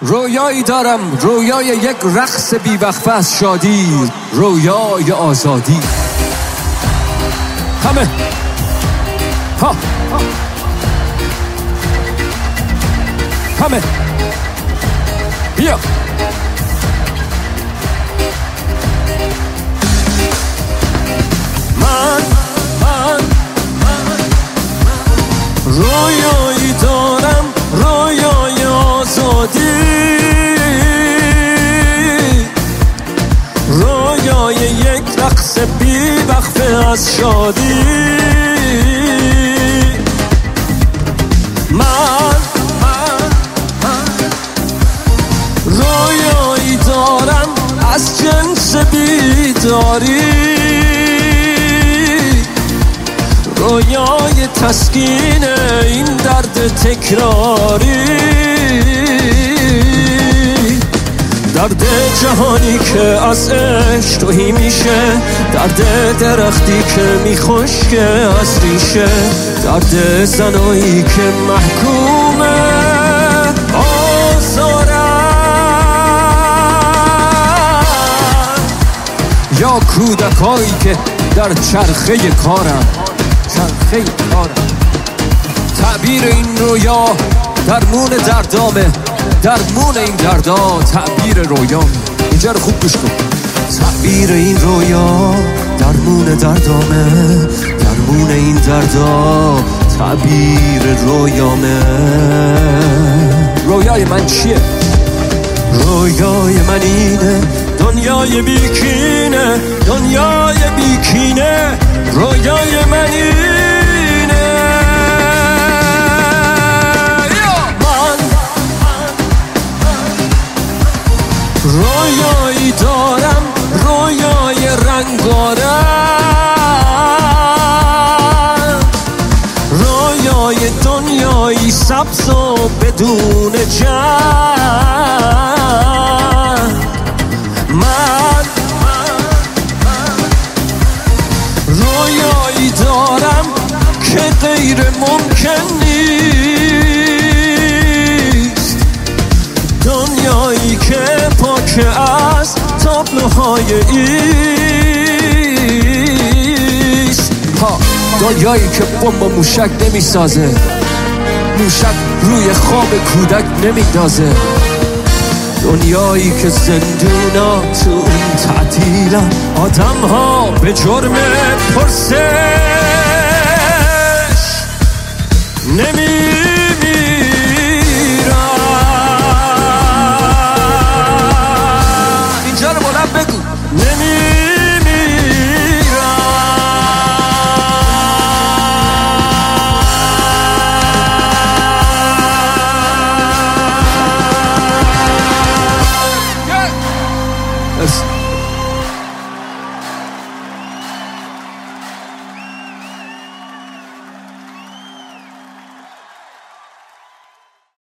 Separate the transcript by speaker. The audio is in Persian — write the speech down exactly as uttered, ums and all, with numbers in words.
Speaker 1: رویایی دارم، رویای یک رقص بیوقفه از شادی، رویای آزادی. همه ها همه بیا. من من رویایی دارم، رویای آزادی، رویای یک رقص بیوقفه از شادی. من من من رویایی دارم از جنس بیداری، رویای تسکین این درد تکراری، درد جهانی که از عشق توهی میشه، درد درختی که میخشکه از ریشه، درد زنایی که محکومه آزارن، یا کودکایی که در چرخه کارن چرخه کارن. تعبیر این رویا درمون دردامه، درمون این دردا تعبیر رویام. اینجا رو خوب گوش کن. تعبیر این رویا درمون دردامه، درمون این دردا تعبیر رویامه. رویای من چیه؟ رویای من اینه، دنیای بیکینه، دنیای بیکینه، رویای من اینه. رویایی دارم، رویای رنگارنگ، رویای دنیایی سبز و بدون جنگ. من رویایی دارم که غیر ممکن نیست، دنیایی که پاک از تابلوهای ایست. ها دنیایی که بمب و موشک نمیسازه، موشک روی خواب کودک نمیدازه، دنیایی که زندونا تو این تعطیلن، آدم ها به جرم پرسش نمی